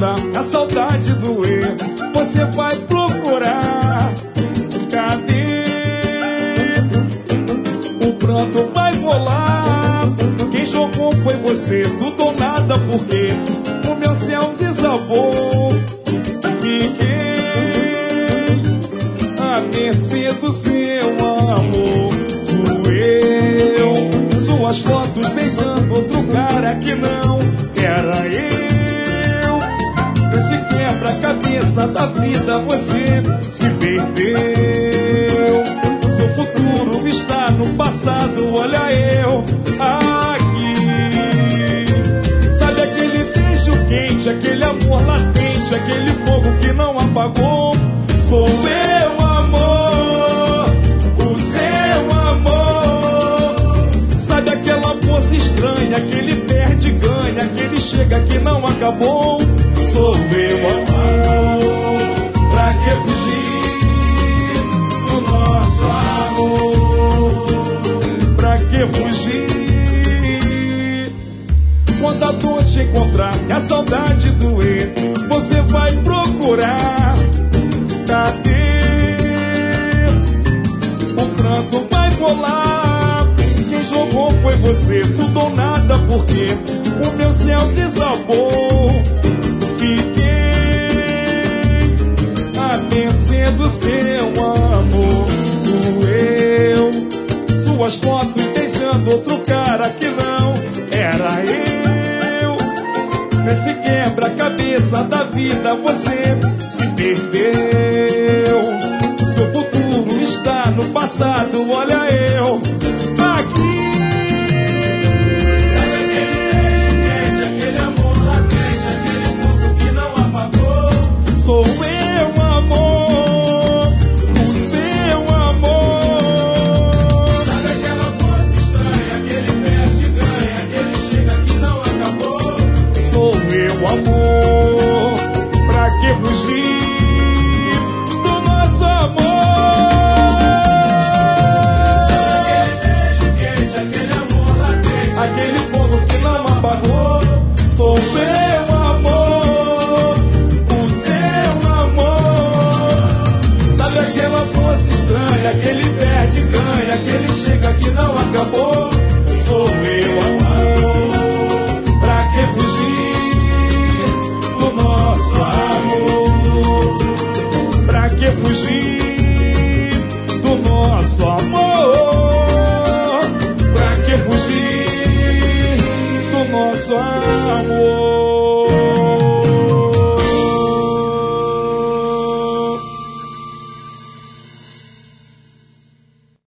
encontrar a saudade doer, você vai procurar. Cadê? O pranto vai rolar. Quem jogou foi você, tudo ou nada, porque o meu céu desabou. Fiquei à mercê do seu amor. Doeu suas fotos beijando outro cara que não era eu. Esse quebra-cabeça da vida você se perdeu. Seu futuro está no passado, olha eu aqui. Sabe aquele beijo quente, aquele amor latente, aquele fogo que não apagou? Sou eu, amor, o seu amor. Sabe aquela moça estranha, aquele perde e ganha, aquele chega que não acabou? Sou eu, amor. Pra que fugir do nosso amor? Pra que fugir? Quando a dor te encontrar e a saudade doer, você vai procurar. Cadê? O pranto vai rolar. Quem jogou foi você, tudo ou nada, porque o meu céu desabou. Fiquei à mercê do seu amor. Doeu suas fotos beijando outro cara que não era eu. Nesse quebra-cabeça da vida você se perdeu. Seu futuro está no passado, olha eu aqui. Sou eu, amor, o seu amor. Sabe aquela força estranha, aquele perde e ganha, aquele chega que não acabou? Sou eu, amor. Pra que fugir do nosso amor? Aquele beijo quente, aquele amor latente, aquele fogo que não apagou. Sou eu, amor, o seu amor. Sabe aquela força estranha, aquele perde e ganha, aquele chega que não acabou? Sou eu, amor. Pra que fugir do nosso amor? Pra que fugir do nosso amor? Pra que fugir do nosso amor?